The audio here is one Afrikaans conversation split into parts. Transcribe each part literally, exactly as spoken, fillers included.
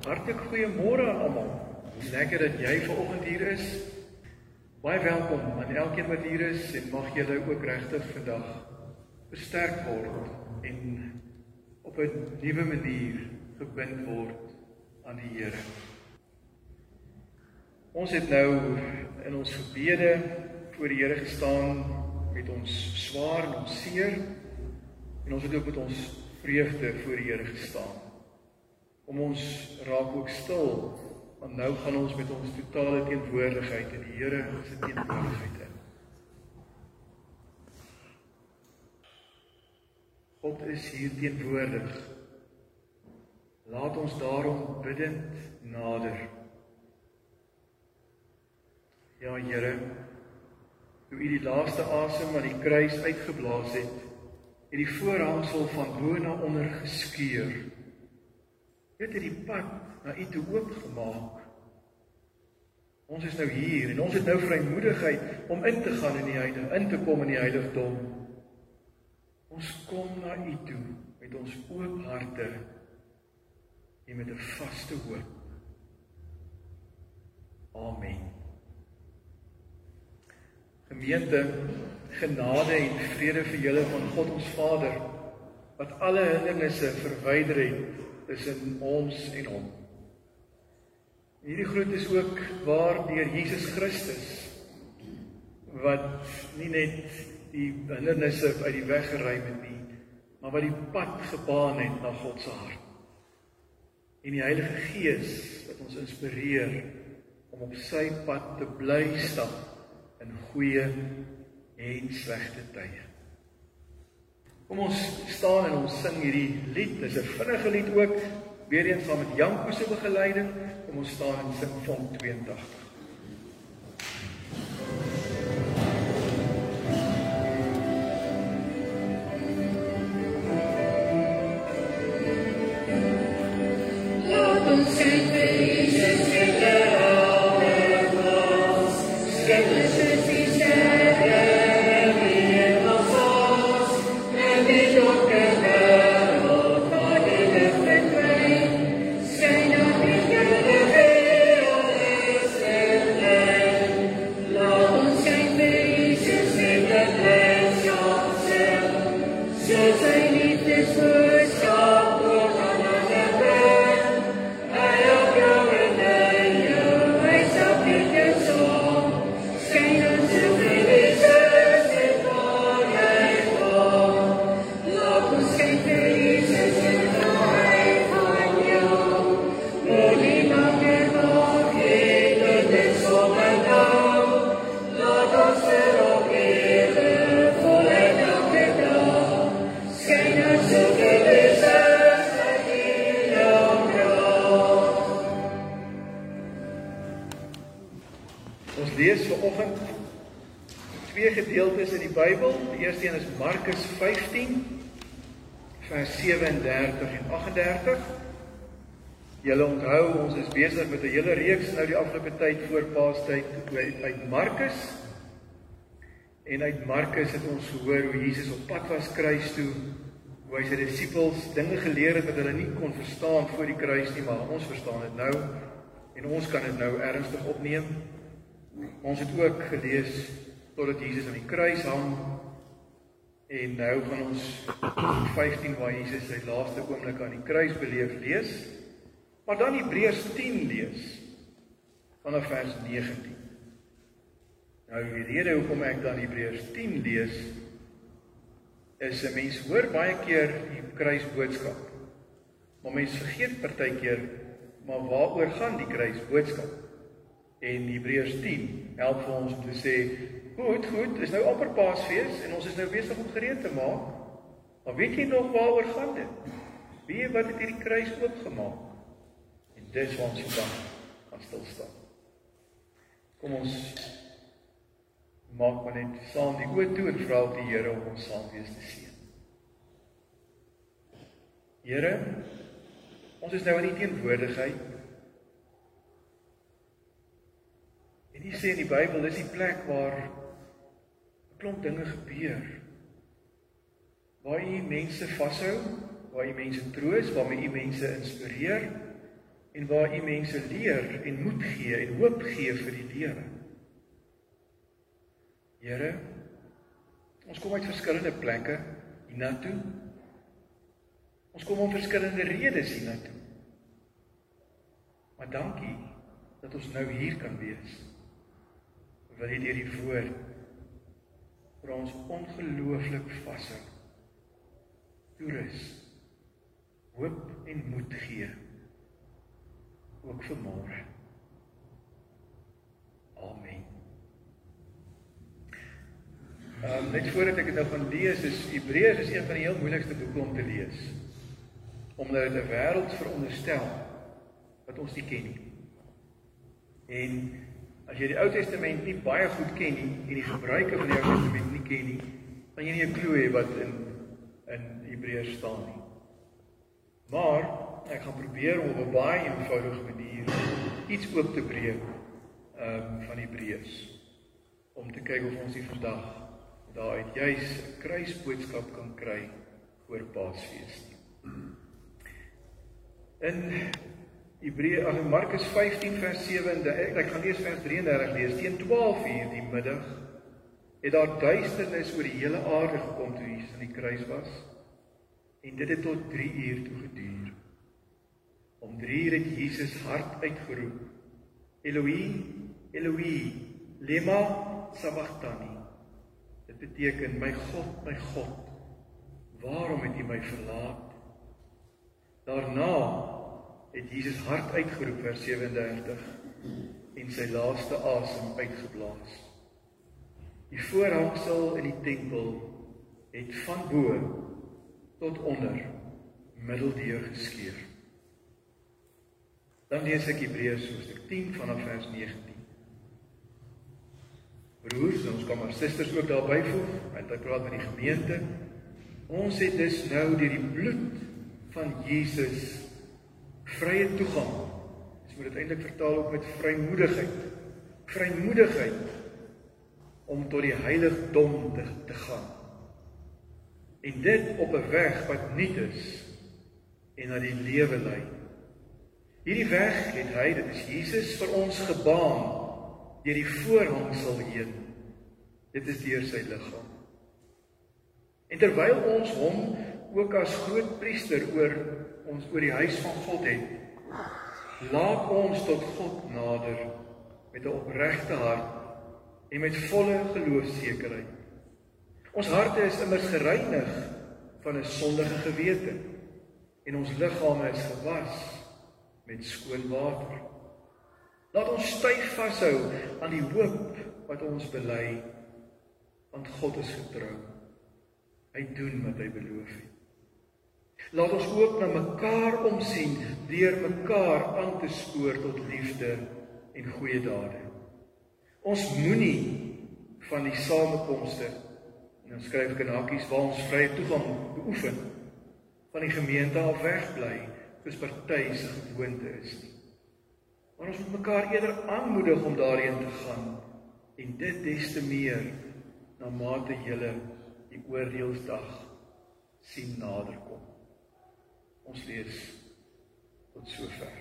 Hartlik goeiemôre aan almal. Lekker dat jy vanoggend hier is. Baie welkom aan elkeen wat hier is en mag julle ook regtig vandag versterk word en op 'n nuwe manier gebind word aan die Here. Ons het nou in ons gebede voor die Here gestaan met ons swaar en ons seer en ons het ook met ons vreugde voor die Here gestaan. Om ons raak ook stil, want nou gaan ons met ons totale teenwoordigheid in die Here se teenwoordigheid in. God is hier teenwoordig. Laat ons daarom bidend nader. Ja, Here, toe U die laaste asem aan die kruis uitgeblaas het, het die voorhangsel van bo na onder geskeur. Dit het die pad na U toe oopgemaak. Ons is nou hier en ons het nou vrymoedigheid om in te gaan in die heilige, in te kom in die heiligdom. Ons kom na U toe met ons oop harte en met 'n vaste hoop. Amen. Gemeente, genade en vrede vir julle van God ons Vader, wat alle hindernisse verwyder het tussen ons en hom. Hierdie groet is ook waar deur Jesus Christus, wat nie net die hindernisse uit die weg geruim het nie, maar wat die pad gebaan het na God se hart. En die Heilige Gees wat ons inspireer om op sy pad te bly stap in goeie en slegte tye. Kom ons staan en ons sing hierdie lied, dis 'n vinnige lied ook, weer eens saam met Janko se begeleiding. Kom ons staan en sing Vonk twee en tagtig. Die eerste een is Markus vyftien, vers sewe-en-dertig en agt-en-dertig. Julle onthou, ons is besig met 'n hele reeks nou die afgelope tyd voor Paastyd uit Markus. En uit Markus het ons gehoor hoe Jesus op pad was kruis toe, hoe hy sy disippels dinge geleer het wat hulle nie kon verstaan voor die kruis nie, maar ons verstaan dit nou en ons kan dit nou ernstig opneem. Ons het ook gelees totdat Jesus aan die kruis hang. En nou gaan ons vyftien waar Jesus sy laaste oomblik aan die kruis beleef lees, maar dan Hebreërs tien lees, vanaf vers negentien. Nou die rede hoekom ek dan Hebreërs tien lees, is 'n mens hoor baie keer die kruisboodskap, maar mens vergeet partykeer, maar waaroor gaan die kruisboodskap? En Hebreërs tien help vir ons om te sê, Goed, goed, is nou amper Paasfees en ons is nou besig om gereed te maak. Maar weet jy nog waaroor gaan dit? Wie wat het hierdie kruis oopgemaak? En dis waar ons vandag gaan stil staan. Kom ons maak maar net saam die oë toe en vra die Here om ons saam wees te seën. Here, ons is nou in die teenwoordigheid. En U sê in die Bybel, dis die plek waar klomp dinge gebeur, waar U mense vashou, waar U mense troos, waarmee U mense inspireer, en waar U mense leer en moed gee en hoop gee vir die lewe. Here, ons kom uit verskillende plekke hiernatoe. Ons kom om verskillende redes hiernatoe. Maar dankie dat ons nou hier kan wees. Wil U deur die woord vir ons ongelooflik vashou, toerus, hoop en moed gee, ook vir môre. Amen. Um, net voordat ek dit nou gaan lees, is Hebreërs is een van die heel moeilikste boeke om te lees, omdat dit 'n wêreld veronderstel wat ons nie ken nie. En as jy die Ou Testament nie baie goed ken nie, en die gebruike van die Ou Testament nie ken nie, dan jy nie 'n klou hê wat in, in Hebreërs staan nie. Maar, ek gaan probeer om op 'n baie eenvoudige manier iets oop te breek um, van Hebreërs, om te kyk of ons die vandag daaruit juis 'n kruisboodskap kan kry voor Paasfees nie. In Hebreë, ag in Markus vyftien vers sewe, ek, ek gaan eers vers drie en dertig lees, teen twaalf uur die middag, het daar duisternis oor die hele aarde gekom toe Jesus aan die kruis was, en dit het tot drie uur toe geduur. Om drie uur het Jesus hard uitgeroep, Eloi, Eloi, lema sabachthani. Dit beteken, my God, my God, waarom het U my verlaat? Daarna het Jesus hard uitgeroep, vers sewendertig, en sy laaste asem uitgeblaas. Die voorhangsel in die tempel het van bo tot onder middeldeur geskeur. Dan lees ek Hebreërs hoofstuk tien vanaf vers negentien. Broers, ons kan maar susters ook daarby voeg, want ek praat met die gemeente. Ons het dus nou deur die bloed van Jesus vrye toegang. Ons moet dit eintlik vertaal ook met vrymoedigheid. Vrymoedigheid om tot die heiligdom te, te gaan. En dit op 'n weg wat nuut is en na die lewe lei. Hierdie weg het hy, dit is Jesus, vir ons gebaan deur die voorhangsel heen. Dit is deur sy liggaam. En terwyl ons hom ook as groot priester oor ons oor die huis van God het, laat ons tot God nader met 'n opregte hart en met volle geloofsekerheid. Ons harte is immers gereinig van 'n sondige gewete en ons liggame is gewas met skoon water. Laat ons styf vashou aan die hoop wat ons bely, want God is getrou. Hy doen wat hy beloof het. Laat ons ook na mekaar omsien deur mekaar aan te spoor tot liefde en goeie dade. Ons moenie van die samekomste, en dan skryf ek in hakies, waar ons vrye toegang beoefen, van die gemeente af wegbly, soos party se gewoonte is nie. Maar ons moet mekaar eerder aanmoedig om daarheen te gaan, en dit des te meer, na mate julle die oordeelsdag sien naderkom. Ons lees tot sover.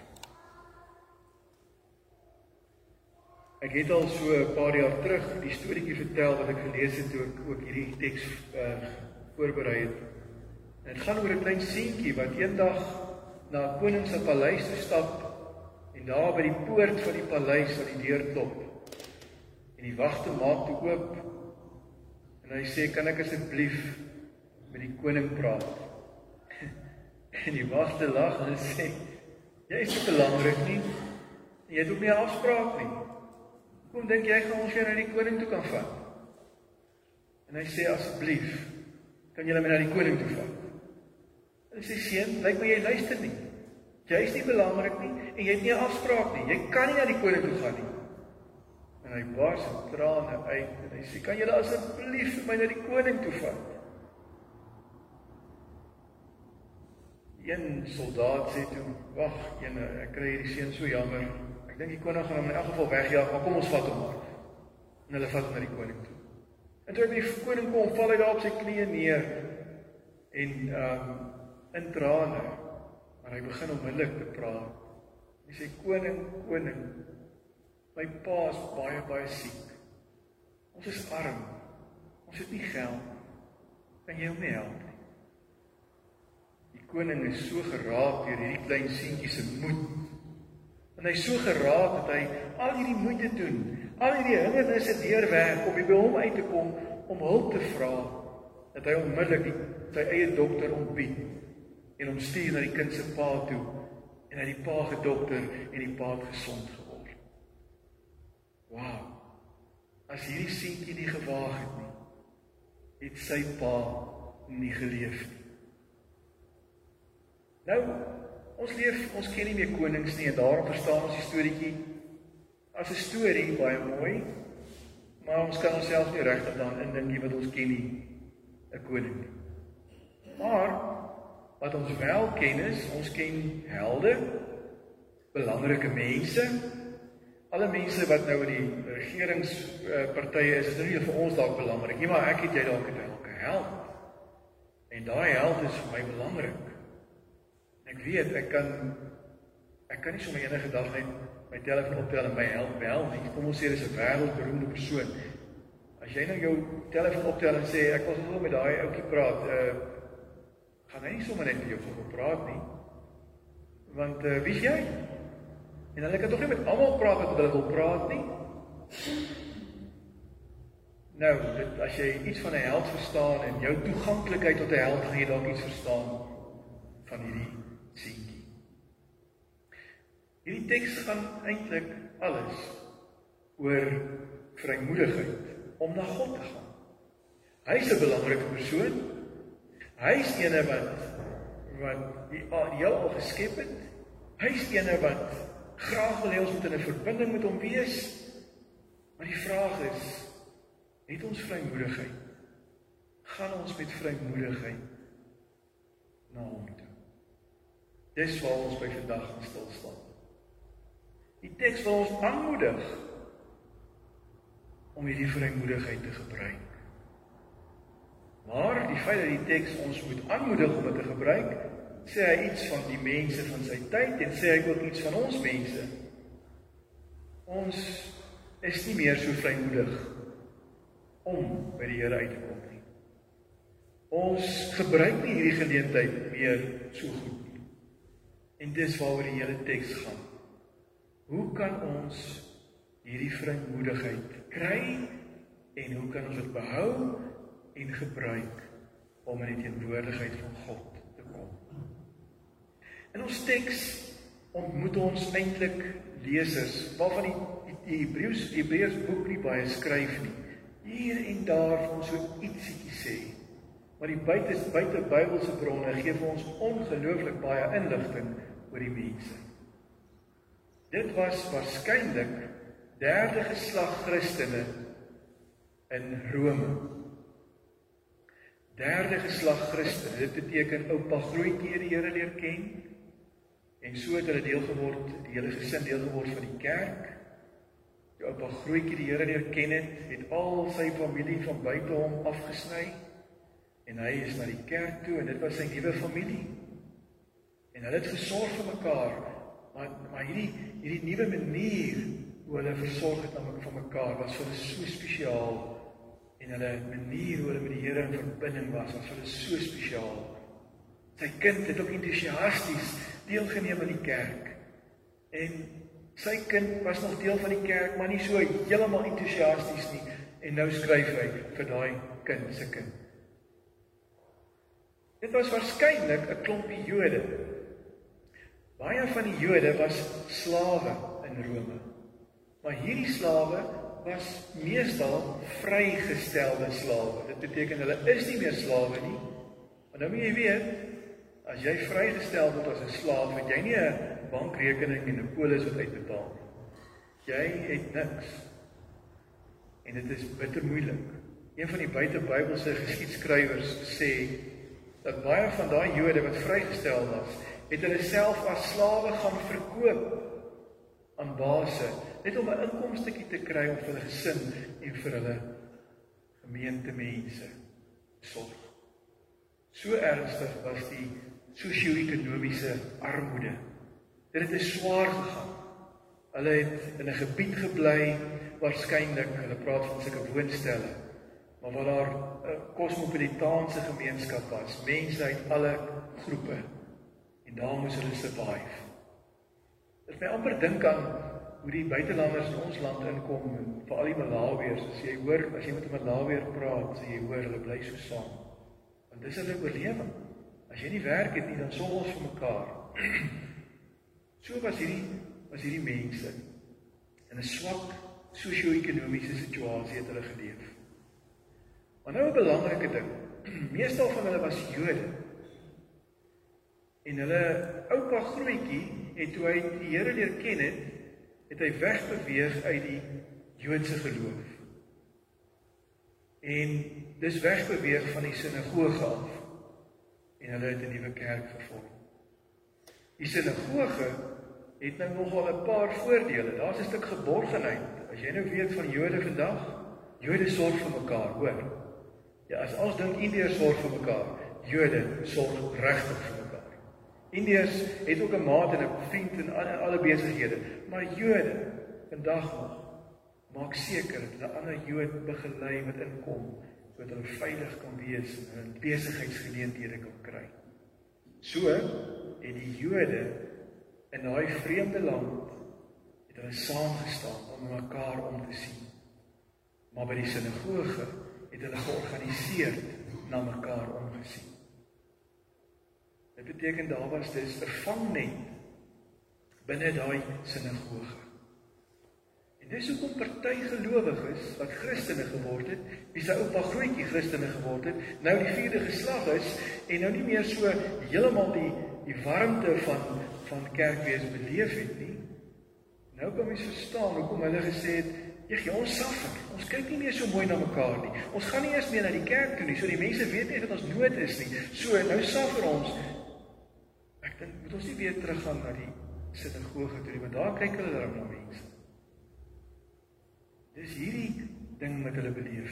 Ek het al so 'n paar jaar terug die storieetjie vertel wat ek gelees het toe ek ook hierdie teks uh, voorberei het. En dit gaan oor 'n klein seentjie wat eendag na 'n koning se paleis toe stap en daar by die poort van die paleis aan die deur klop. En die wagte maak toe oop en hy sê, kan ek asseblief met die koning praat? En die wagte lag en sê, jy is nie belangrik nie, en jy het ook nie 'n afspraak nie. Kom dink jy gaan ons jou na die koning toe kan vat? En hy sê, asseblief, kan julle my na die koning toe vat? En hy sê, seun, lyk my jy luister nie. Jy is nie belangrik nie, en jy het nie 'n afspraak nie. Jy kan nie na die koning toe gaan nie. En hy bars in trane uit, en hy sê, kan julle asseblief my na die koning toe vat? Een soldaat sê toe, wag, ene, ek kry hierdie seun so jammer, ek dink die koning gaan hom in elk geval wegjaag, maar kom ons vat hom af. En hulle vat hom na die koning toe. En toe hy die koning kom, val hy daar op sy knieë neer, en um, in trane, maar hy begin onmiddellik te praat, Hy sê, koning, koning, my pa is baie, baie siek. Ons is arm, ons het nie geld, kan jy hom nie help nie? Die koning is so geraak deur hierdie klein seentjie se moed, en hy is so geraak dat hy al hierdie moeite doen, al hierdie hindernisse deurwerk om by hom uit te kom, om hulp te vra, dat hy onmiddellik die, sy eie dokter ontbied, en hom stuur na die kind se pa toe, en hy die pa gedokter, en die pa het gesond geword. Wauw, as hierdie seentjie nie gewaag het nie, het sy pa nie geleef nie. Nou, ons leef, ons ken nie meer konings nie, en daarom verstaan ons die storieetjie as 'n storie, baie mooi, maar ons kan onsself nie regtig daarin indink nie, wat ons ken nie, 'n koning nie. Maar, wat ons wel ken is, ons ken helde, belangrike mense, alle mense wat nou in die regeringspartye is, is nou nie vir ons dalk belangrik nie, maar ek het jy dalk elke held, en daai held is vir my belangrik. Ek weet, ek kan, ek kan nie sommer enige dag net my telefoon optel en my held bel nie. Kom ons sê, dis 'n wêreldberoemde persoon. As jy nou jou telefoon optel en sê, ek wil sommer met daai ouetjie praat, uh, gaan hy nie sommer net met jou wil praat nie. Want, uh, wie is jy? En hulle kan toch nie met almal praat wat hulle wil praat nie. Nou, dit, as jy iets van 'n held verstaan en jou toeganklikheid tot 'n held, gaan jy dalk iets verstaan van hierdie seentjie. Hierdie teks gaan eintlik alles oor vrymoedigheid om na God te gaan. Hy is 'n belangrike persoon. Hy is ene wat wat die, die heelal geskep het. Hy is ene wat graag wil hê ons moet in 'n verbinding met hom wees. Maar die vraag is, het ons vrymoedigheid? Gaan ons met vrymoedigheid na hom toe? Dis waar ons by vandag gaan stilstaan. Die teks wil ons aanmoedig om hierdie vrymoedigheid te gebruik. Maar die feit dat die teks ons moet aanmoedig om dit te gebruik, sê hy iets van die mense van sy tyd en sê hy ook iets van ons mense. Ons is nie meer so vrymoedig om by die Here uit te kom nie. Ons gebruik nie hierdie geleentheid meer so goed nie. En dis waaroor die hele teks gaan. Hoe kan ons hierdie vrymoedigheid kry en hoe kan ons dit behou en gebruik om in die teenwoordigheid van God te kom? In ons teks ontmoet ons eintlik lesers waarvan die, die, die Hebreërs die Hebreërs boek nie baie skryf nie. Hier en daar vir ons so ietsiekie sê. Maar die buite, buite Bybelse bronne gee vir ons ongelooflik baie inligting oor die mense. Dit was waarskynlik derde geslag Christene in Rome. Derde geslag Christene, dit beteken oupa grootjie het die Here leer ken, en so het hulle deel geword, die hele gesin deel geword van die kerk. Die oupa grootjie die Here leer ken het, het al sy familie van buite hom afgesny, en hy is na die kerk toe, en dit was sy nuwe familie. En hulle het gesorg vir mekaar, maar, maar hierdie, hierdie nuwe manier, hoe hulle versorg het van mekaar, was vir hulle so spesiaal, en hulle manier hoe hulle met die Here in verbinding was, was vir hulle so spesiaal. Sy kind het ook enthousiasties deelgeneem aan die kerk, en sy kind was nog deel van die kerk, maar nie so heeltemal enthousiasties nie, en nou skryf hy vir daai kind, sy kind. Dit was waarskynlik 'n klompie Jode. Baie van die Jode was slawe in Rome, maar hierdie slawe was meestal vrygestelde slawe. Dit beteken hulle is nie meer slawe nie, maar nou moet jy weet, as jy vrygestel word as 'n slaaf, het jy nie 'n bankrekening en 'n polis wat uitbetaal nie. Jy het niks. En dit is bitter moeilik. Een van die buite-Bybelse geskiedskrywers sê dat baie van daai Jode wat vrygestel was, het hulle self as slawe gaan verkoop aan baase, net om 'n inkomstetjie te kry om vir hulle gesin en vir hulle gemeentemense sorg. So ernstig was die sosio-ekonomiese armoede Dit het swaar gegaan. Hulle het in 'n gebied gebly, waarskynlik, hulle praat van sulke woonstelle, maar waar daar 'n kosmopolitaanse gemeenskap was, mense uit alle groepe, en daar moes hulle survive. Dit my amper dink aan hoe die buitelanders in ons land inkom, en veral die Malawiërs, as jy hoor, as jy met 'n Malawiër praat, sê jy hoor, hulle bly so saam. Want dis hulle oorlewing. As jy nie werk het nie, dan sorg ons vir mekaar. So was hierdie, was hierdie mense in 'n swak sosio-ekonomiese situasie het hulle geleef. Maar nou 'n belangrike ding, meestal van hulle was Jode. En hulle oupa grootjie het toe hy die Here leer ken het, het hy wegbeweeg uit die Joodse geloof. En dis wegbeweeg van die sinagoge af. En hulle het 'n nuwe kerk gevorm. Die sinagoge het nou nogal 'n paar voordele. Daar's 'n stuk geborgenheid. As jy nou weet van Jode vandag, Jode sorg vir mekaar, hoor. Ja, as ons dink Indiërs sorg vir mekaar, Jode sorg regtig vir mekaar. Indiërs het ook 'n maat en 'n vriend in alle, alle besighede, maar Jode vandag nog maak seker dat hulle ander Jood begelei wat inkom, sodat hulle veilig kan wees en hulle besigheidsgeleenthede kan kry. So het die Jode in daai vreemde land het hulle saamgestaan om mekaar om te sien. Maar by die sinagoge het hulle georganiseerd na mekaar omgesien. Dit beteken daar was dus 'n vangnet binne daai sinagoge. En dis hoekom party gelowiges wat Christene geword het, wie sy oupa grootjie Christene geword het, nou die vierde geslag is en nou nie meer so heeltemal die die warmte van van kerkwees beleef het nie. Nou kan mens verstaan hoekom hulle gesê het, "Jeggie, ons suffer. Ons kyk nie meer so mooi na mekaar nie. Ons gaan nie eers meer na die kerk toe nie, so die mense weet nie dat ons nood is nie. So nou suffer ons." Ek dink moet ons nie weer teruggaan na die sinagoge toe nie, want daar kyk hulle dan na mense. Dis hierdie ding met hulle beleef.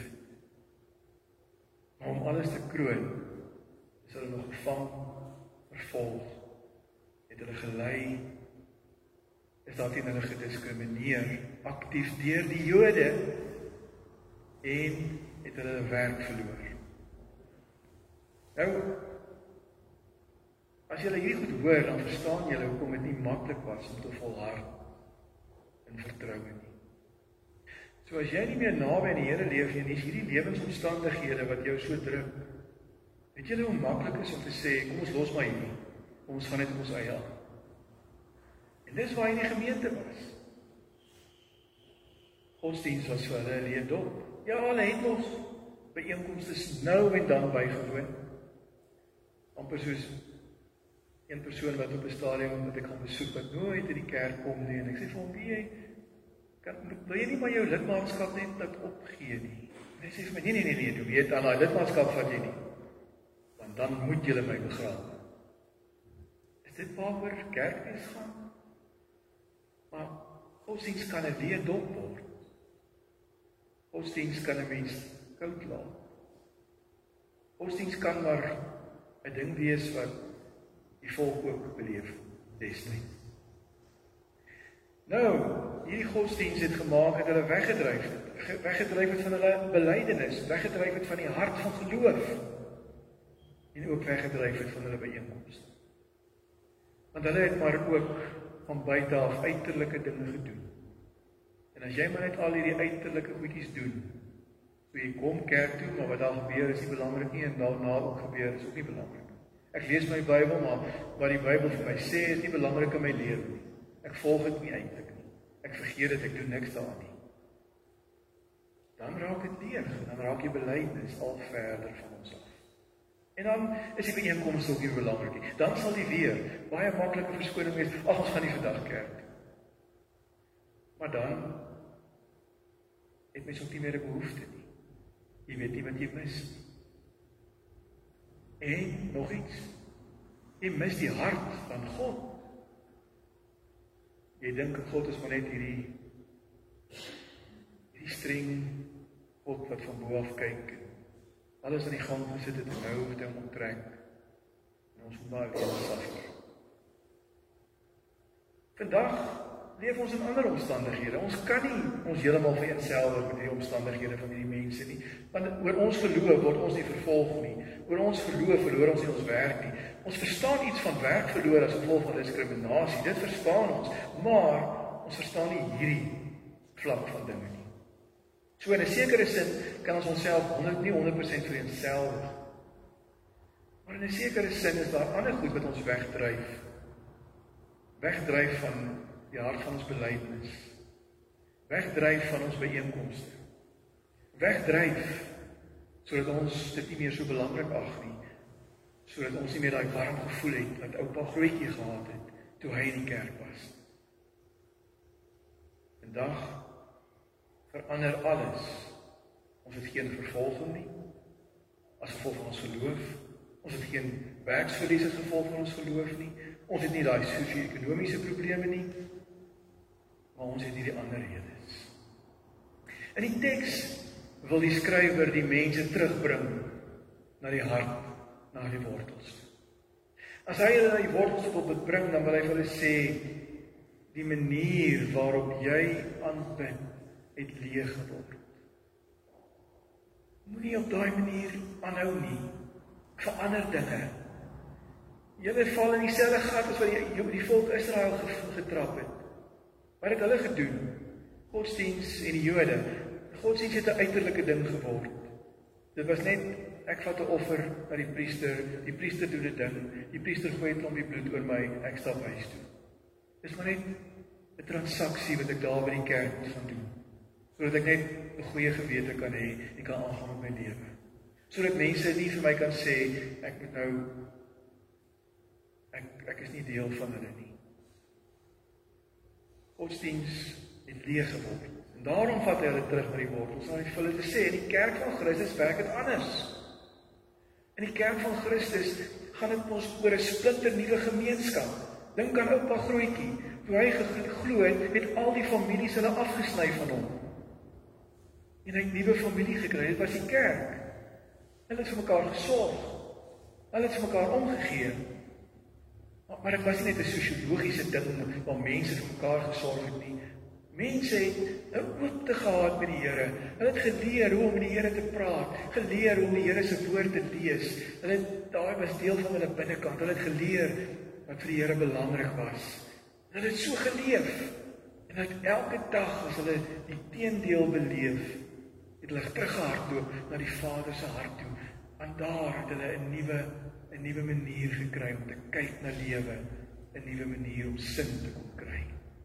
Maar om alles te kroon, is hulle nog gevang, vervolg, het hulle gelei, is daar teen hulle gediskrimineer, aktief deur die Jode, en het hulle hulle werk verloor. Nou, as julle hierdie goed hoor, dan verstaan julle hoekom dit nie maklik was om te volhard in vertroue nie. So as jy nie meer naby aan die Here leef nie, en is hierdie lewensomstandighede wat jou so druk, weet julle hoe maklik is om te sê, kom ons los maar hierdie, kom ons gaan net op ons eie aan. En dis waar hy in die gemeente was. Godsdienst was vir hulle 'n leedop. Ja, hulle het nog byeenkomste nou en dan bygewoon. Amper soos een persoon wat op 'n stadium wat ek gaan besoek, wat nooit in die kerk kom nie, en ek sê vir hom, wie kan, wil jy nie maar jou lidmaatskap net dat opgee nie? En hy sê vir my, nee, nee, nee, nee, jy weet, aan die lidmaatskap vat jy nie, want dan moet jy my begrawe. Is dit waaroor kerkwees gaan? Maar godsdienst kan 'n leedop word. Godsdienst kan 'n mens koud laat. Godsdienst kan maar 'n ding wees wat die volk ook beleef destyds. Nou, hierdie godsdienst het gemaak dat hulle weggedryf het, weggedryf het van hulle belydenis, weggedryf het van die hart van geloof, en ook weggedryf het van hulle byeenkomste. Want hulle het maar ook van buite af uiterlike dinge gedoen. En as jy maar net al hierdie uiterlike goedjies doen, so jy kom kerk toe, maar wat daar gebeur is nie belangrik nie, en daarna ook gebeur is ook nie belangrik. Ek lees my Bybel, maar wat die Bybel vir my sê is nie belangrik in my lewe nie. Ek volg dit nie eintlik nie. Ek vergeet dit, ek doen niks daaraan nie. Dan raak dit leeg, dan raak die belydenis al verder van ons af. En dan is die byeenkomste ook nie belangrik nie. Dan sal die weer baie maklike verskoning wees, ag, ons gaan nie vandag kerk. Maar dan het mens ook nie meer 'n behoefte nie. Jy weet nie wat jy mis nie. En nog iets, jy mis die hart van God. Jy dink God is maar net hierdie hierdie streng God wat van bo af kyk, alles aan die gang gesit het en nou het hy hom onttrek, en ons moet maar weer suffer. Vandag leef ons in ander omstandighede. Ons kan nie ons heeltemal vereenselwig met die omstandighede van hierdie mense nie. Want oor ons geloof word ons nie vervolg nie. Oor ons geloof verloor ons nie ons werk nie. Ons verstaan iets van werk verloor as gevolg van diskriminasie. Dit verstaan ons, maar ons verstaan nie hierdie vlak van dinge nie. So in 'n sekere sin kan ons onsself honderd nie honderd persent vereenselwig. Maar in 'n sekere sin is daar ander goed wat ons wegdryf. Wegdryf van die hart van ons belydenis. Wegdryf van ons byeenkomste. Wegdryf sodat ons dit nie meer so belangrik ag nie. Sodat ons nie meer daai warm gevoel het wat oupa Grootjie gehad het toe hy in die kerk was. Vandag verander alles. Ons het geen vervolging nie as gevolg van ons geloof. Ons het geen werksverlies as gevolg van ons geloof nie. Ons het nie daai sosio-ekonomiese probleme nie. Maar ons het hierdie ander redes. In die teks wil die skrywer die mense terugbring na die hart, na die wortels. As hy hulle na die wortels wil bring, dan wil hy vir hulle sê, die manier waarop jy aanbid, het leeg geword. Moenie op daai manier aanhou nie. Verander dinge. Julle val in dieselfde gat as wat die, die volk Israel getrap het. Wat het hulle gedoen? Godsdiens en die Jode. Godsdiens het 'n uiterlike ding geword. Dit was net, ek vat 'n offer na die priester, die priester doen 'n ding, die priester gooi 'n klompie bloed oor my, ek stap huis toe. Dis maar net 'n transaksie wat ek daar by die kerk moet gaan doen, sodat ek net 'n goeie gewete kan hê en kan aangaan met my lewe. Sodat mense nie vir my kan sê, ek moet nou, ek, ek is nie deel van hulle nie. Godsdiens het leeg geword. En daarom vat hy hulle terug na die wortels. Om vir hulle te sê, in die kerk van Christus werk dit anders. In die kerk van Christus gaan dit ons oor 'n splinter nuwe gemeenskap. Dink aan oupa Grootjie. Toe hy geglo het, het al die families hulle afgesny van hom. En hy het 'n nuwe familie gekry. Dit was die kerk. Hulle het vir mekaar gesorg. Hulle het vir mekaar omgegee. Maar, maar dit was nie net 'n sosiologiese ding waar mense vir mekaar gesorg het nie. Mense het 'n oopte gehad met die Here. Hulle het geleer hoe om met die Here te praat, geleer hoe om die Here se woord te lees. Hulle het, daai was deel van hulle binnekant. Hulle het geleer wat vir die Here belangrik was. Hulle het so geleef. En uit elke dag as hulle die teendeel beleef, het hulle teruggehardloop na die Vader se hart toe. Want daar het hulle 'n nuwe 'n nuwe manier gekry om te kyk na lewe, 'n nuwe manier om sin te kon kry.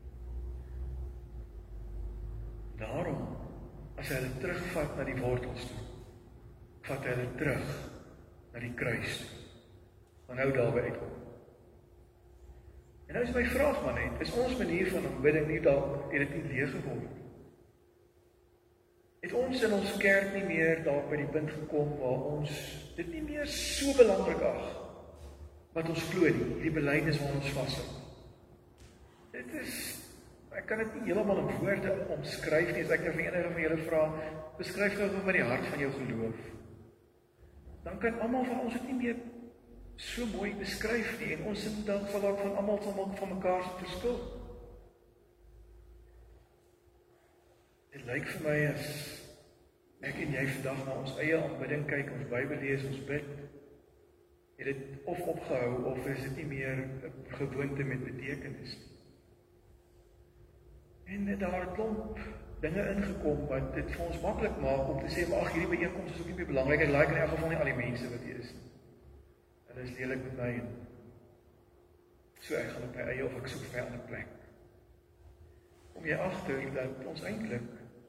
Daarom, as hy hulle terugvat na die wortels toe, vat hy hulle terug na die kruis toe. Maar nou daarby uitkom. En nou is my vraag maar net, is ons manier van aanbidding nie dalk, het dit nie leeg geword? Het ons in ons kerk nie meer daar by die punt gekom waar ons dit nie meer so belangrik ag wat ons glo nie, die belydenis waar ons vashou. Dit is, ek kan dit nie heeltemal in woorde omskryf nie, as ek nou vir enige van julle vra, beskryf gou met die hart van jou geloof. Dan kan almal van ons dit nie meer so mooi beskryf nie, en ons in dalk van van almal van mekaar se verskil. Dit lyk vir my as ek en jy vandag na ons eie aanbidding kyk, ons Bybel lees, ons bid, het dit of opgehou, of is dit nie meer 'n gewoonte met betekenis nie. En daar 'n klomp dinge ingekom wat dit vir ons maklik maak om te sê, maar ag, hierdie byeenkoms is ook nie meer belangrik, ek like in elk geval nie al die mense wat hier is nie. Hulle is lelik met my, en so ek gaan op my eie, of ek soek vir my ander plek. Kom jy agter dat ons eintlik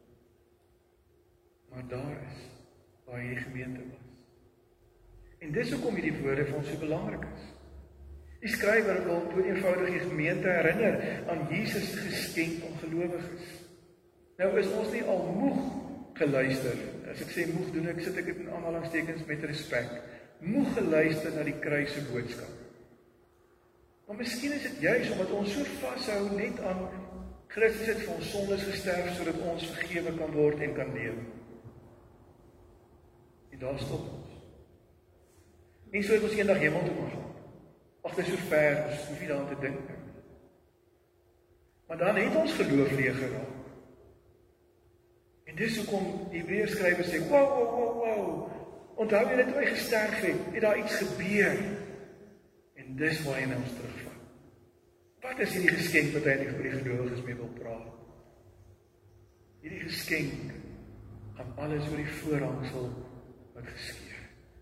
maar daar is, waar hierdie gemeente was. En dis hoekom hierdie woorde vir ons so belangrik is. Die skrywer wil toe eenvoudig die gemeente herinner aan Jesus se geskenk aan gelowiges. Nou is ons nie al moeg geluister. As ek sê moeg doen ek, sit ek dit in aanhalingstekens met respek. Moeg geluister na die kruis se boodskap. Maar miskien is dit juis omdat ons so vashou net aan Christus het vir ons sondes gesterf sodat ons vergewe kan word en kan lewe. En daar stop ons. En so het ons eendag hemel toe gaan. Ag, dit is so ver, ons hoef nie daaraan te dink. Maar dan het ons geloof leeg geraak. En dis hoekom die Hebreërskrywer sê, wow, wow, wow, wow, onthou jy net toe hy gesterf het, het daar iets gebeur. En dis waar hy nou ons terugvat. Wat is hierdie geskenk wat hy eintlik vir die gelowiges mee wil praat? Hierdie geskenk gaan alles oor die voorhangsel wat geskeur.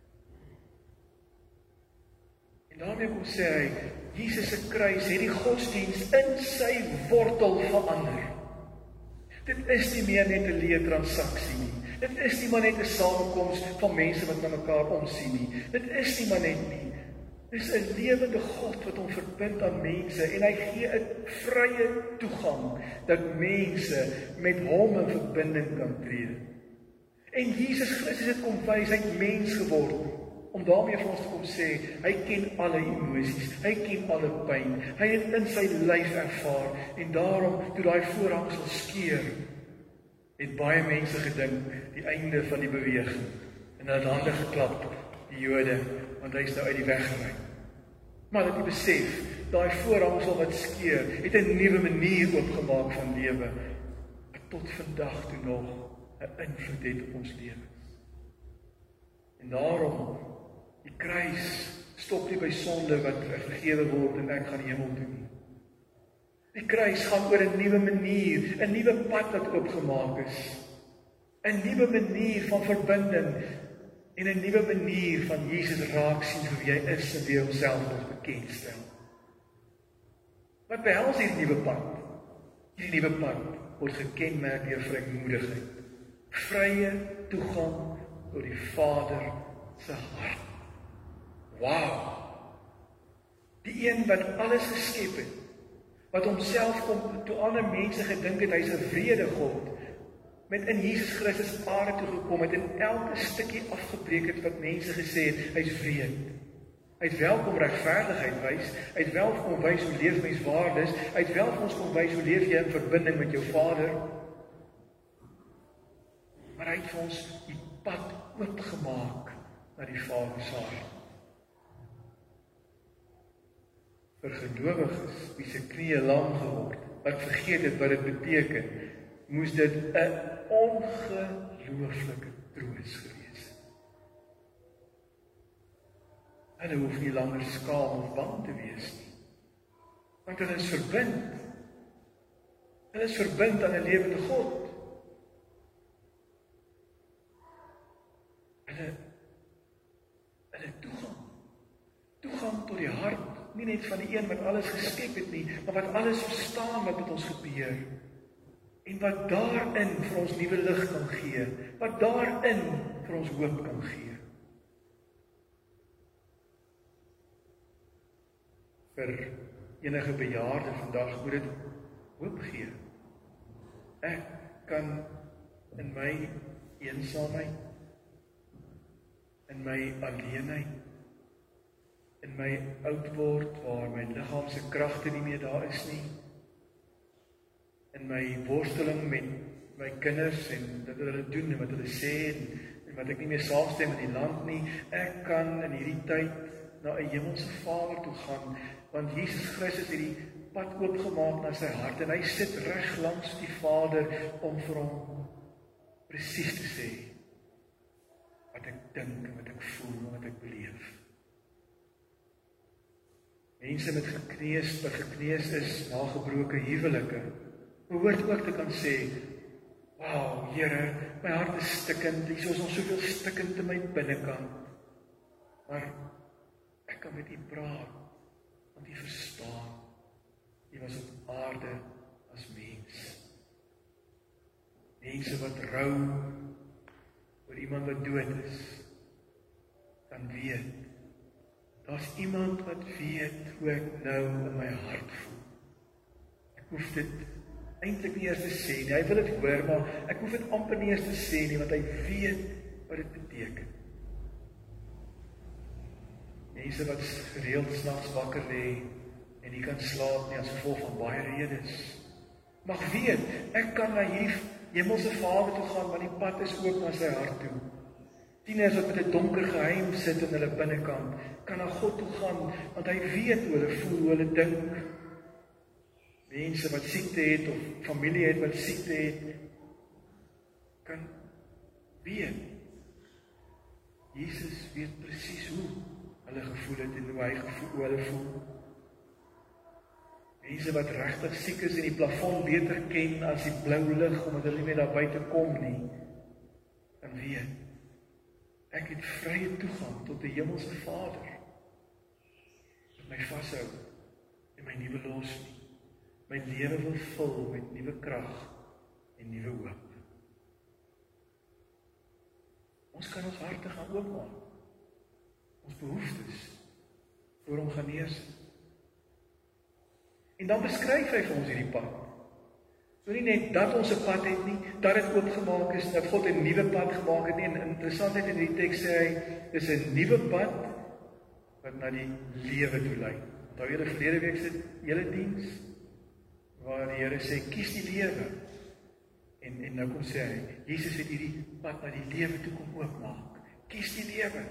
En daarmee kom sê hy, Jesus se kruis het die godsdiens in sy wortel verander. Dit is nie meer net 'n leë transaksie nie. Dit is nie maar net 'n samekoms van mense wat na mekaar omsien nie. Dit is nie maar net nie. Dit is 'n lewende God wat hom verbind aan mense en hy gee 'n vrye toegang dat mense met hom in verbinding kan tree. En Jesus Christus het kom wys, hy het mens geword om daarmee vir ons te kom sê, hy ken alle emosies, hy ken alle pyn, hy het in sy lyf ervaar, en daarom, toe daai voorhangsel skeur, het baie mense gedink, die einde van die beweging, en hulle het hande geklap, die Jode, want hy is nou uit die weg geruim. Maar dat jy besef, daai voorhangsel wat skeur, het 'n nuwe manier oopgemaak van lewe, wat tot vandag toe nog 'n invloed het op ons lewens. En daarom, die kruis stop nie by sonde wat vergewe word en ek gaan hemel toe nie. Die kruis gaan oor 'n nuwe manier, 'n nuwe pad wat oopgemaak is. 'n Nuwe manier van verbinding en 'n nuwe manier van Jesus raak sien vir wie hy is en wie hy homself ons bekendstel. Wat behels hierdie nuwe pad? Hierdie nuwe pad word gekenmerk deur vrymoedigheid. Vrye toegang tot die Vader se hart. Wow! Die een wat alles geskep het, wat homself kom, toe ander mense gedink het, hy's 'n wrede God, met in Jesus Christus aarde toe gekom het, en elke stukkie afgebreek het, wat mense gesê het, hy's wreed. Hy het wel kom regverdigheid wys, hy het wel kom wys hoe leef mens waardes, hy het wel vir ons kom wys hoe leef jy in verbinding met jou Vader, maar hy het vir ons die pad oopgemaak na die Vader se hart. Vir gelowiges, wie se knieë lam geword, wat vergeet het wat dit beteken, moes dit 'n ongelooflike troos gewees. Hulle hoef nie langer skaam of bang te wees nie, want hulle is verbind. Hulle is verbind aan 'n lewende God. Hulle, hulle toegang, toegang tot die hart, nie net van die een wat alles geskep het nie, maar wat alles verstaan wat met ons gebeur, en wat daarin vir ons nuwe lig kan gee, wat daarin vir ons hoop kan gee. Vir enige bejaarde vandag moet dit hoop gee. Ek kan in my eensaamheid, in my alleenheid, in my oud word, waar my liggaam se kragte nie meer daar is nie, in my worsteling met my kinders, en wat hulle doen, en wat hulle sê, en, en wat ek nie meer saamstem met die land nie, ek kan in hierdie tyd na 'n hemelse Vader toe gaan, want Jesus Christus het die pad oopgemaak na sy hart, en hy sit reg langs die Vader, om vir hom presies te sê, wat ek dink, en wat ek voel, en wat ek beleef. Mense met gekneus, wat gekneus is na gebroke huwelike, behoort ook te kan sê, wow, Here, my hart is stikkend, hier is nog soveel stikkend in my binnekant, maar ek kan met U praat, want U verstaan, U was op aarde as mens. Mense wat rou oor iemand wat dood is, kan weet, daar's iemand wat weet hoe ek nou in my hart voel. Ek hoef dit eintlik nie eers te sê nie, hy wil dit hoor, maar ek hoef dit amper nie eers te sê nie, want hy weet wat dit beteken. Mense wat gereeld s'nags wakker lê, en nie kan slaap nie, as gevolg van baie redes, mag weet, ek kan na hierdie hemelse Vader toe gaan, want die pad is ook na sy hart toe. Tieners wat met 'n donker geheim sit in hulle binnekant, kan na God toe gaan, want hy weet hoe hulle voel, hoe hulle dink. mense wat siekte het, of familie het wat siekte het, kan weet, Jesus weet presies hoe hulle gevoel het, en hoe hy gevoel, hoe hulle voel. Mense wat regtig siek is en die plafon beter ken as die blou lig, omdat hulle nie meer daar buite kom nie, dan weet, ek het vrye toegang tot die hemelse Vader, wat my vashou, en my nie belos nie. My lewe wil vul met nuwe krag en nuwe hoop. Ons kan ons harte gaan oopmaak, ons behoeftes voor hom gaan neersit. En dan beskryf hy vir ons hierdie pad. So nie net dat ons 'n pad het nie, dat dit oopgemaak is, dat God 'n nuwe pad gemaak het nie. En interessantheid in hierdie teks sê hy, dis 'n nuwe pad wat na die lewe toe lei. Onthou julle verlede week se hele diens waar die Here sê kies die lewe. En en nou kom sê hy, Jesus het hierdie pad na die lewe toe kom oopmaak. Kies die lewe.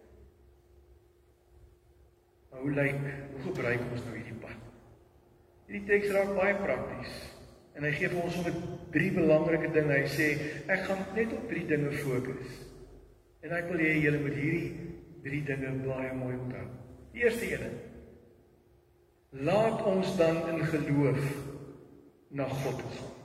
Maar hoe lyk, hoe gebruik ons nou hierdie pad? Hierdie teks raak baie prakties. En hy gee vir ons sommer drie belangrike dinge. Hy sê, ek gaan net op drie dinge fokus. En ek wil hê julle moet hierdie drie dinge baie mooi onthou. Die eerste ene. Laat ons dan in geloof na God toe gaan.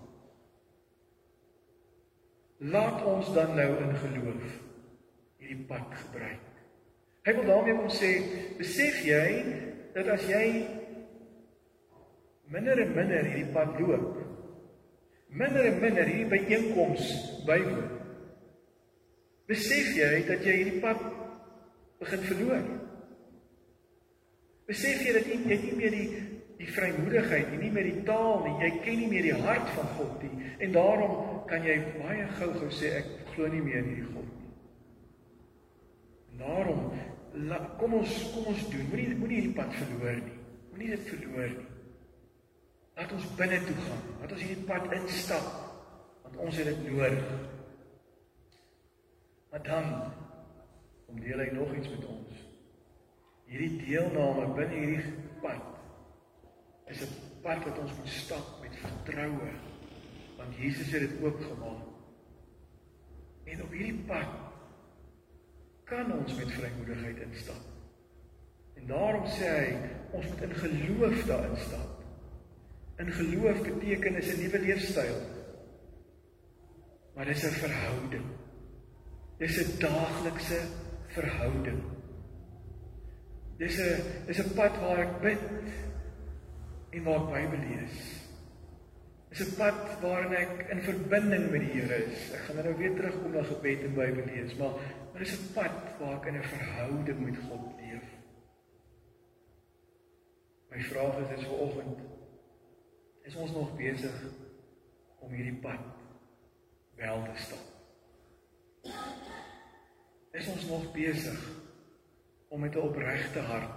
Laat ons dan nou in geloof hierdie pad gebruik. Hy wil daarmee kom sê, besef jy dat as jy minder en minder hierdie pad loop, minder en minder hierdie byeenkoms bywoon, besef jy dat jy hierdie pad begin verloor. Besef jy dat jy nie meer die, die vrymoedigheid, nie meer die taal nie, jy ken nie meer die hart van God nie, en daarom kan jy baie gou-gou sê, ek glo nie meer in hierdie God nie. En daarom, kom ons, kom ons doen, moenie, moenie hierdie pad verloor nie, moenie dit verloor nie. Laat ons binne toe gaan, laat ons hierdie pad instap, want ons het dit nodig. Maar dan, om deel hy nog iets met ons. Hierdie deelname binne hierdie pad, is 'n pad wat ons moet stap met vertroue, want Jesus het dit oopgemaak. En op hierdie pad, kan ons met vrymoedigheid instap. En daarom sê hy, ons moet in geloof daarin stap. In geloof beteken is 'n nuwe leefstyl. Maar dis 'n verhouding. Dis 'n daaglikse verhouding. Dis 'n dis 'n pad waar ek bid en waar ek Bybel lees. Dis 'n pad waarin ek in verbinding met die Here is. Ek gaan nou weer terugkom na gebed en Bybel lees, maar maar dis 'n pad waar ek in 'n verhouding met God leef. My vraag is dis vanoggend, is ons nog besig om hierdie pad wel te stap? Is ons nog besig om met 'n opregte hart,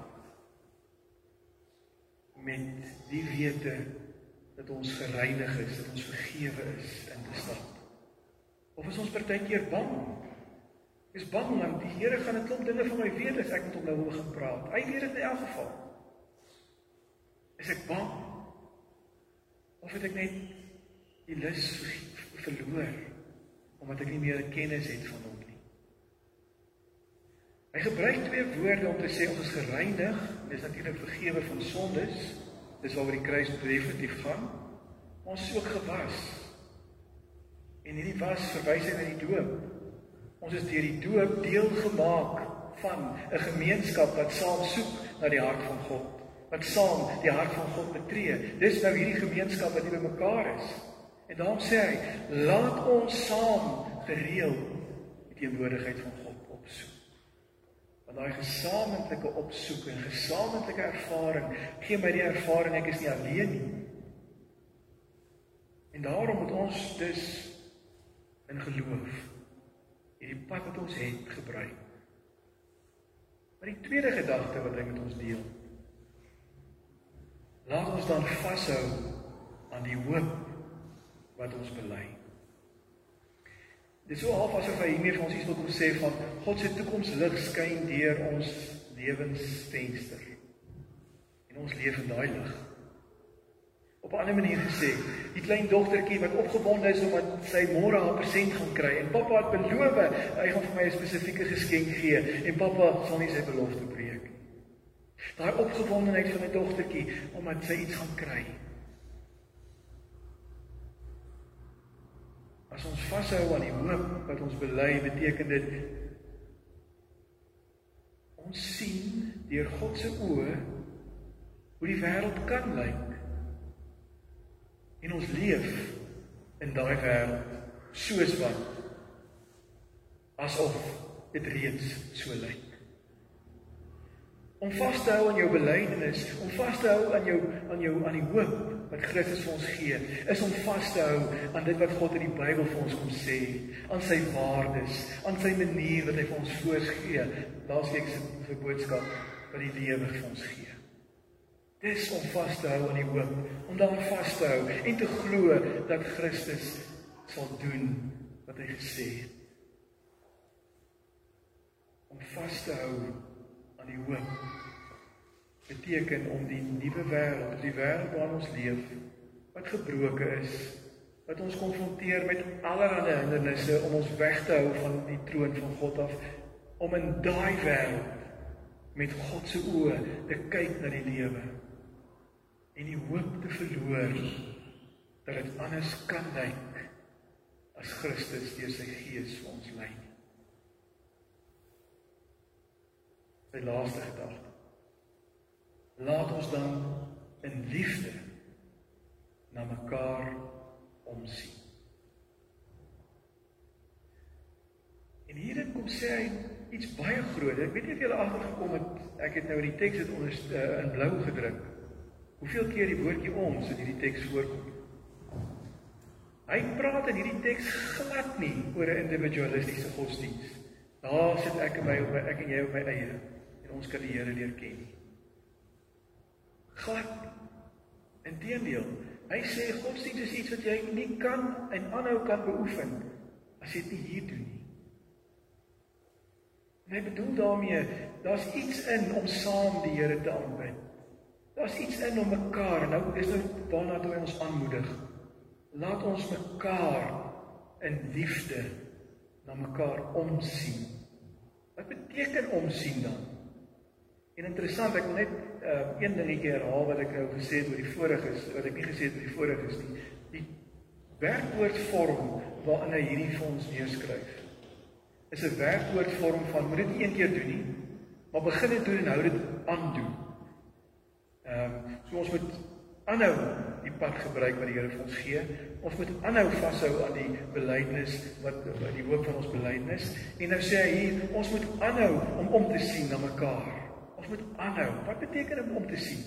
met die wete dat ons gereinig is, dat ons vergewe is, in te stap? Of is ons partykeer bang? Is bang, want die Here gaan 'n klomp dinge van my weet as ek met hom nou begin praat. Hy weet dit in elk geval. Is ek bang? Of het ek net die lus verloor, omdat ek nie meer kennis het van hom nie? Hy gebruik twee woorde om te sê, ons is gereinig, dis natuurlik vergewe van sondes, dis waaroor die kruis definitief gaan, maar ons is ook gewas. En hierdie was verwys hy na die doop. Ons is deur die doop deel gemaak van 'n gemeenskap wat saam soek na die hart van God, wat saam die hart van God betree. Dis nou hierdie gemeenskap wat hier by mekaar is. En daarom sê hy, laat ons saam gereeld die teenwoordigheid van God opsoek. Want daai gesamentlike opsoek en gesamentlike ervaring, gee my die ervaring, ek is nie alleen nie. En daarom moet ons dus in geloof hierdie pad wat ons het gebruik. Maar die tweede gedagte wat hy met ons deel, laat ons dan vashou aan die hoop wat ons bely. Dit is so half asof hy hiermee vir ons iets wil kom sê van God se toekomslig skyn deur ons lewensvenster. En ons leef in daai lig. Op 'n ander manier gesê, die klein dogtertjie wat opgewonde is omdat sy môre haar persent gaan kry, en pappa het beloof, hy gaan vir my 'n spesifieke geskenk gee, en pappa sal nie sy belofte breek nie. Daai opgewondenheid van 'n dogtertjie, omdat sy iets gaan kry. As ons vashou aan die hoop wat ons bely, beteken dit, ons sien deur God se oë hoe die wêreld kan lyk. En ons leef in daai wêreld soos wat, asof dit reeds so lyk. Om vas te hou aan jou belydenis, om vas te hou aan jou aan jou aan die hoop wat Christus vir ons gee, is om vas te hou aan dit wat God in die Bybel vir ons kom sê, aan sy waardes, aan sy manier wat hy vir ons voorgee. Laasweek se boodskap wat die lewe vir ons gee. Dis om vas te hou aan die hoop, om daaraan vas te hou en te glo dat Christus sal doen wat hy gesê het. Om vas te hou aan die hoop beteken om die nuwe wêreld, die wêreld waarin ons leef, wat gebroken is, wat ons konfronteer met allerlei hindernisse om ons weg te hou van die troon van God af, om in daai wêreld met God se oë te kyk na die lewe en die hoop te verloor dat dit anders kan lyk as Christus deur sy Gees vir ons lei. Sy laaste gedagte. Laat ons dan in liefde na mekaar omsien. En hierin kom sê hy iets baie groot. Ek weet nie of julle agtergekom het, ek het nou die teks het onder, uh, in blou gedruk. Hoeveel keer die woordjie ons in hierdie teks voorkom? Hy praat in hierdie teks glad nie oor 'n individualistiese godsdiens. Daar sit ek en my op my, ek en jy op my eie, en ons kan die Here leer ken nie. Glad nie. Inteendeel, hy sê godsdiens is iets wat jy nie kan en aanhou kan beoefen as jy dit nie hier doen nie. En hy bedoel daarmee, daar's iets in om saam die Here te aanbid. Daar's iets in om mekaar, nou is nou waarna toe hy ons aanmoedig. Laat ons mekaar in liefde na mekaar omsien. Wat beteken omsien dan? En interessant, ek wil net uh, een dingetjie herhaal wat ek nou gesê het oor die voriges, wat ek nie gesê het oor die voriges nie. Die werkwoordvorm waarin hy hierdie vir ons neerskryf, is 'n werkwoordvorm van, moet dit nie een keer doen nie, maar begin dit doen en hou dit aandoen. Um, so ons moet aanhou die pad gebruik wat die Here vir ons gee. Ons moet aanhou vashou aan die belydenis, wat die hoop van ons belydenis. En nou sê hy hier, ons moet aanhou om om te sien na mekaar. Ons moet aanhou. Wat beteken om om te sien?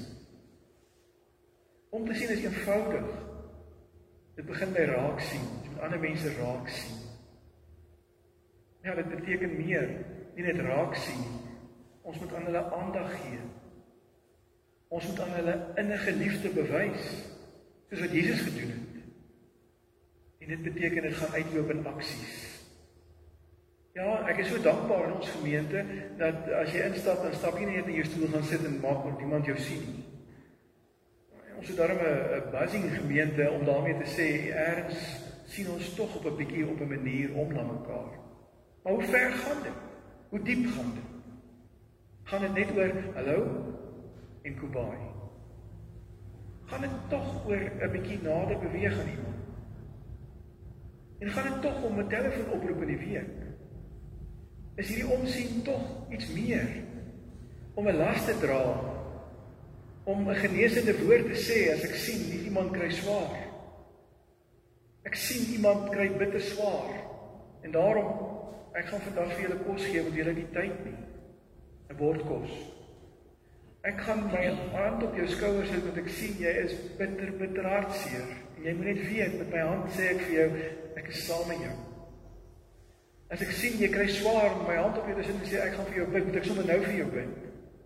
Om te sien is eenvoudig. Dit begin by raak sien. Jy moet ander mense raak sien. Ja, dit beteken meer. Nie net raak sien. Ons moet aan hulle aandag gee. Ons moet aan hulle innige liefde bewys, soos wat Jesus gedoen het. En dit beteken, dit gaan uitloop in aksies. Ja, ek is so dankbaar in ons gemeente, dat as jy instap, dan stap jy nie net in jou stoel gaan sit en maak wat niemand jou sien nie. Ons het daarom 'n buzzing gemeente om daarmee te sê, ergens sien ons tog op 'n bietjie op 'n manier om na mekaar. Maar hoe ver gaan dit? Hoe diep gaan dit? Gaan dit net oor, hallo? En Kubai. Gaan dit tog oor 'n bietjie nader beweeg aan iemand? En gaan dit tog om 'n telefoonoproep in die week? Is hierdie omsien tog iets meer? Om 'n las te dra, om 'n genesende woord te sê as ek sien iemand kry swaar. Ek sien iemand kry bitter swaar. En daarom, ek gaan vandag vir julle kos gee, want julle het nie tyd nie. 'n bord kos. Ek gaan my hand op jou skouer sit, want ek sien jy is bitter, bitter hartseer. En jy moet net weet, met my hand sê ek vir jou, ek is saam met jou. As ek sien jy kry swaar, met my hand op jou sit en sê ek gaan vir jou bid, moet ek sommer nou vir jou bid.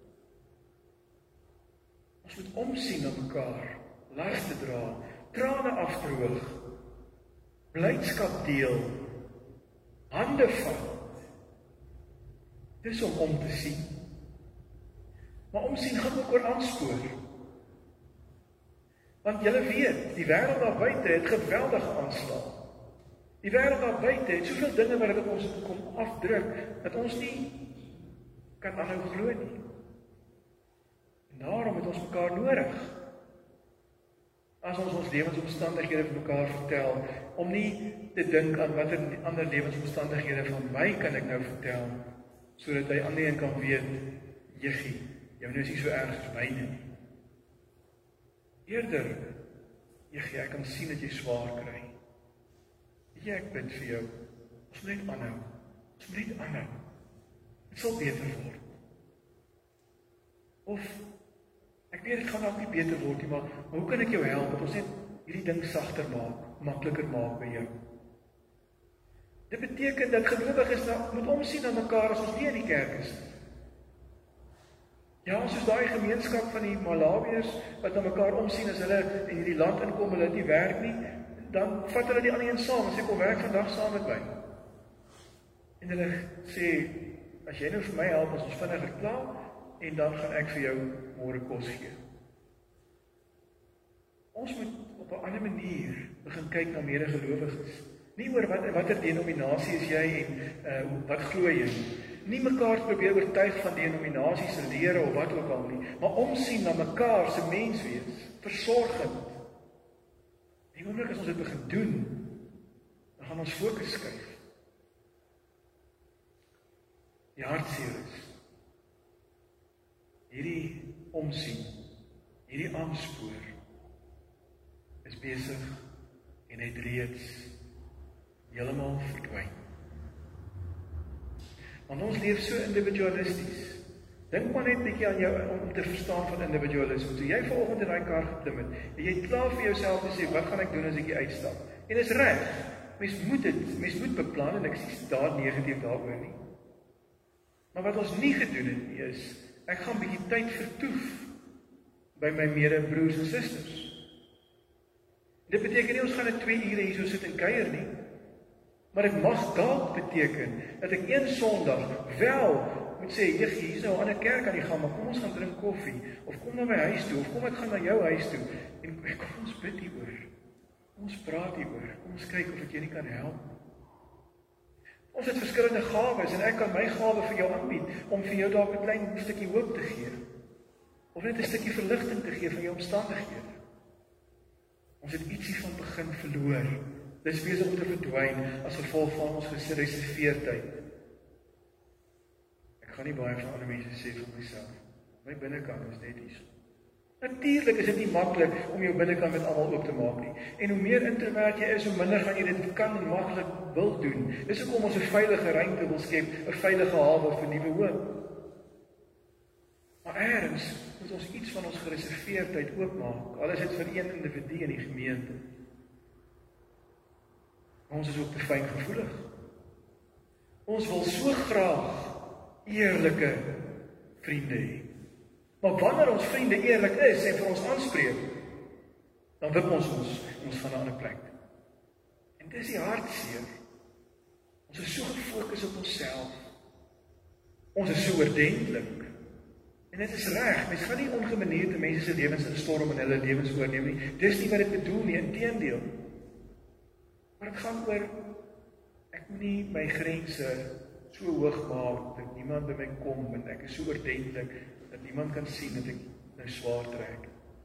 Ons moet omsien na mekaar, las te dra, trane afdroog, blydskap deel, hande vat. Dis om om te sien. Maar omsien gaan ook oor aanspoor. Want julle weet, die wêreld daar buite het geweldige aanslag. Die wêreld daar buite het soveel dinge wat dit op ons kom afdruk, dat ons nie kan aanhou glo nie. En daarom het ons mekaar nodig. As ons ons lewensomstandighede vir mekaar vertel, om nie te dink aan watter ander lewensomstandighede van my kan ek nou vertel, sodat hy ander een kan weet, jeggie, jou nou is nie so erg as myne nie. Eerder, jeggie, ek kan sien dat jy swaar kry. Weet jy, ek bid vir jou, ons moet net aanhou, ons moet net aanhou, het sal beter word. Of, ek weet, het gaan ook nie beter word nie, maar, maar hoe kan ek jou help, dat ons net hierdie ding sagter maak, makliker maak by jou? Dit beteken dat gelowiges moet omsien aan mekaar as ons nie in die kerk is. Ja, soos daai gemeenskap van die Malawiërs, wat aan mekaar omsien as hulle in hierdie land inkom, hulle het nie werk nie, dan vat hulle die ander een saam, en sê, kom werk vandag saam met my. En hulle sê, as jy nou vir my help, as ons vinniger klaar, en dan gaan ek vir jou môre kos gee. Ons moet op 'n ander manier begin kyk na medegelowiges. Nie oor wat, watter denominasie is jy en uh, wat glo jy nie. Nie mekaar probeer oortuig van denominasie se lere of wat ook al nie, maar omsien na mekaar se menswees, versorgend. Die oomblik as ons dit begin doen, dan gaan ons fokus skuif. Die hartseer is, hierdie omsien, hierdie aanspoor, is besig en het reeds heeltemal verdwyn. Want ons leef so individualisties. Dink maar net 'n bietjie aan jou om te verstaan van individualisme. Toe jy vanoggend in daai kar geklim het, en jy het klaar vir jouself gesê, wat gaan ek doen as ek hier uitstap? En dis reg. Mens moet dit, mens moet beplan en ek sê daar negatief daaroor nie. Maar wat ons nie gedoen het nie is, ek gaan 'n bietjie tyd vertoef by my medebroers en susters. Dit beteken nie ons gaan net twee ure hier so sit en kuier nie. Maar dit mag dalk beteken dat ek een Sondag wel moet sê, jy, hier is nou 'n ander kerk aan die gang, maar kom ons gaan drink koffie, of kom na my huis toe, of kom ek gaan na jou huis toe, en kom ons bid hieroor, kom ons praat hieroor, kom ons kyk of ek jou nie kan help. Ons het verskillende gawes, en ek kan my gawe vir jou aanbied, om vir jou dalk 'n klein stukkie hoop te gee, of net 'n stukkie verligting te gee van jou omstandighede. Ons het ietsie van begin verloor. Dit is besig om te verdwyn as gevolg van ons gereserveerdheid. Ek gaan nie baie van ander mense sê vir myself. My binnekant is net hier. Natuurlik is dit nie maklik om jou binnekant met almal oop te maak nie. En hoe meer introvert jy is, hoe minder gaan jy dit kan en maklik wil doen. Dis hoekom ons 'n veilige ruimte wil skep, 'n veilige hawe vir nuwe hoop. Maar ergens moet ons iets van ons gereserveerdheid oopmaak, al is dit vir een individu in die gemeente. Ons is ook te fyngevoelig. Ons wil so graag eerlike vriende hê. Maar wanneer ons vriende eerlik is en vir ons aanspreek, dan wip ons ons en ons gaan na 'n ander plek. En dis die hartseer. Ons is so gefokus op onsself. Ons is so oordentlik. En dit is reg, mens gaan nie ongemeneerde mense se lewens instorm en hulle lewens oorneem nie. Dis nie wat dit bedoel nie, inteendeel. Maar dit gaan oor, ek moet nie my grense so hoog maak, dat niemand by my kom, en ek is so oordentlik, dat niemand kan sien dat ek nou swaar trek.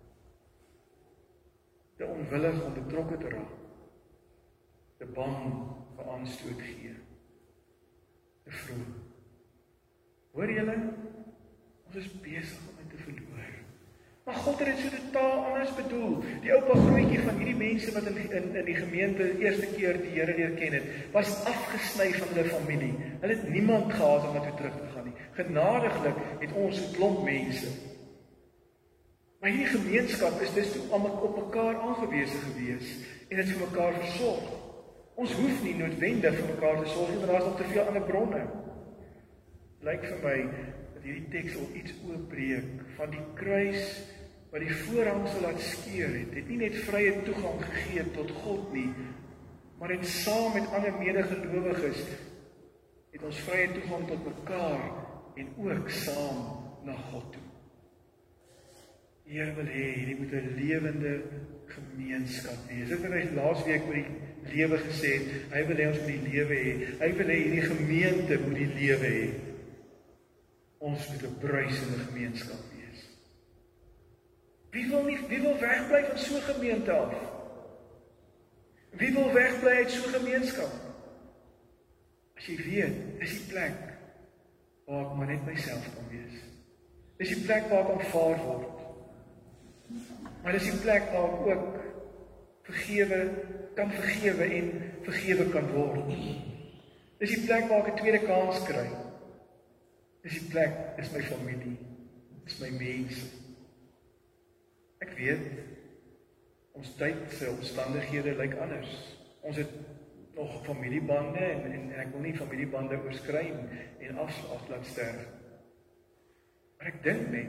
Te onwillig om betrokke te raak. Te bang vir aanstoot gee. Te vroeg. Hoor julle? Ons is besig om dit te verloor. Maar God het dit so totaal anders bedoel. Die oupa grootjie van hierdie mense wat in, in, in die gemeente eerste keer die Here leer ken het, was afgesny van hulle familie. Hulle het niemand gehad om na toe terug te gaan nie. Genadiglik het ons 'n klomp mense. Maar hierdie gemeenskap is dus toe op mekaar aangewese gewees en het vir mekaar versorg. Ons hoef nie noodwendig vir mekaar te sorg nie, want daar is nog te veel ander bronne. Lyk vir my dat hierdie teks al iets oopbreek van die kruis wat die voorhangsel laat skeur het, het nie net vrye toegang gegee tot God nie, maar het saam met ander medegelowiges het ons vrye toegang tot mekaar en ook saam na God toe. Here wil hê, hierdie moet 'n lewende gemeenskap wees. Dit het hy laas week oor die lewe gesê het, hy wil hê ons moet die lewe hê, hy wil hê hierdie gemeente moet die lewe hê. Ons moet 'n bruisende gemeenskap wees. Wie wil nie, wie wil wegbly van so 'n gemeente af? Wie wil wegbly uit so 'n gemeenskap? As jy weet, dis die plek waar ek maar net myself kan wees. Dis die plek waar ek aanvaar word. Maar dis die plek waar ek ook vergewe, kan vergewe en vergewe kan word. Dis die plek waar ek 'n tweede kans kry. Dis die plek, dis my familie, dis my mense. Ek weet, ons tyd se omstandighede lyk anders. Ons het nog familiebande en, en, en ek wil nie familiebande oorskry en, en af, af laat sterf. Maar ek dink net,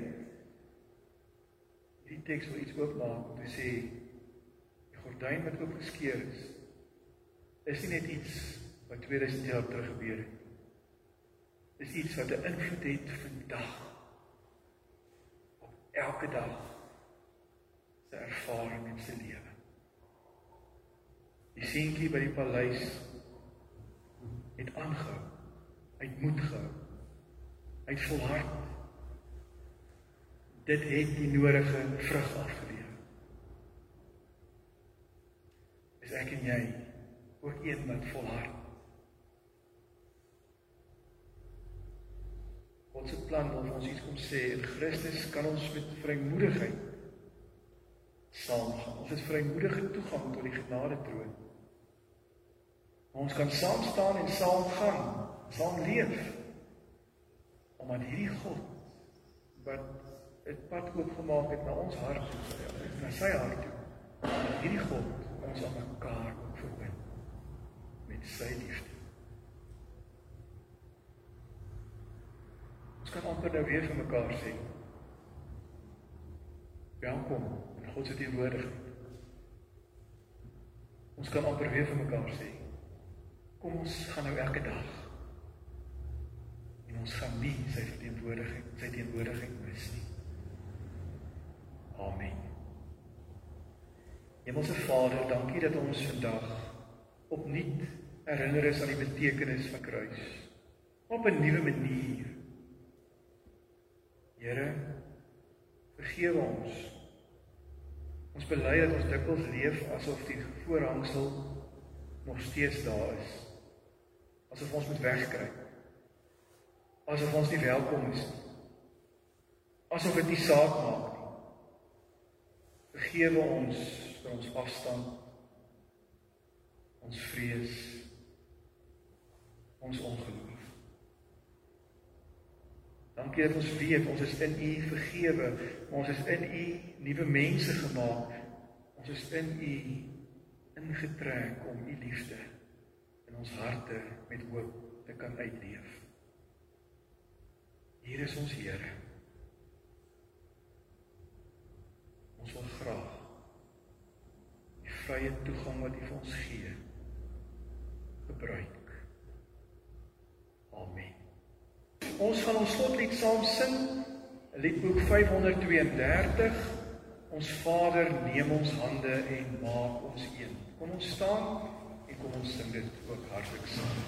die teks wil iets oopmaak om te sê, die gordyn wat oopgeskeur is, is nie net iets wat tweeduisend jaar terug gebeur het. Dis iets wat 'n invloed het vandag, op elke dag, sy ervaring en sy lewe. Die seentjie by die paleis het aangehou, hy het moed gehou, hy het volhard. Dit het die nodige vrug afgelewer. Is ek en jy ook een wat volhard? God se plan wil ons iets kom sê, in Christus kan ons met vrymoedigheid saamgaan. Ons het vrymoedige toegang tot die genade troon. Ons kan saam staan en saam gaan, saam leef, omdat hierdie God, wat het pad oopgemaak het na ons hart toe, na sy hart toe, dat hierdie God ons aan mekaar ook verbind, met sy liefde. Ons kan amper nou weer vir mekaar sê, welkom in God se teenwoordigheid. Ons kan amper weer vir mekaar sê, kom ons gaan nou elke dag, en ons gaan nie sy teenwoordigheid, sy teenwoordigheid mis nie. Amen. Hemelse Vader, dankie dat ons vandag opnuut herinner is aan die betekenis van kruis, op 'n nuwe manier. Here, vergewe ons. Ons bely dat ons dikwels leef asof die voorhangsel nog steeds daar is. Asof ons moet wegkry. Asof ons nie welkom is. Asof dit nie saak maak nie. Vergewe ons vir ons afstand, ons vrees, ons ongeloof. Dankie dat ons weet, ons is in U vergewe, ons is in U nuwe mense gemaak, ons is in U ingetrek om U liefde in ons harte met hoop te kan uitleef. Hier is ons Here. Ons wil graag die vrye toegang wat U vir ons gee, gebruik. Amen. Ons gaan ons slotlied saam sing, liedboek vyf honderd twee en dertig, ons Vader neem ons hande en maak ons een. Kom ons staan en kom ons sing dit ook hartlik saam.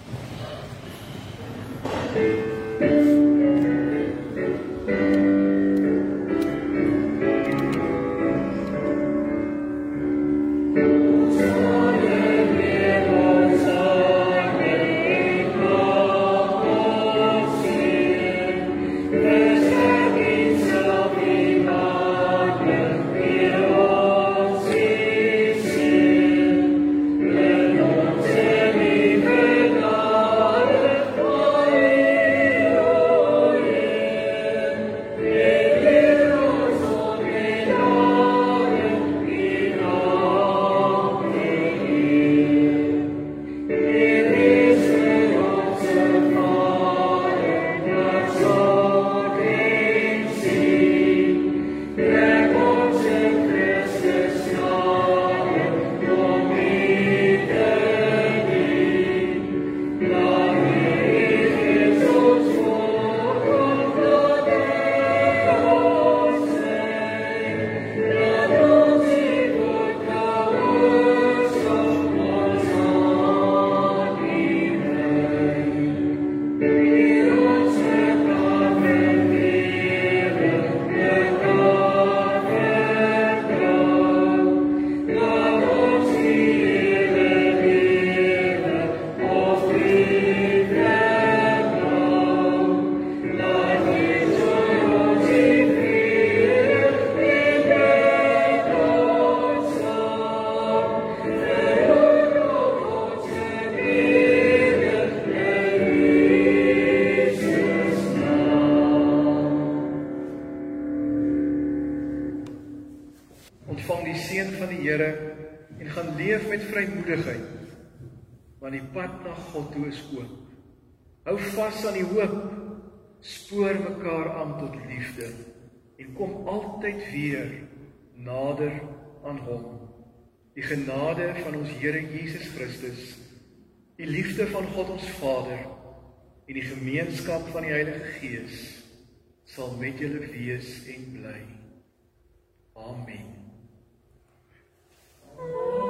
Thank you. saamspoedigheid, want die pad na God toe is oop. Hou vas aan die hoop, spoor mekaar aan tot liefde, en kom altyd weer nader aan hom. Die genade van ons Here Jesus Christus, die liefde van God ons Vader, en die gemeenskap van die Heilige Gees, sal met julle wees en bly. Amen.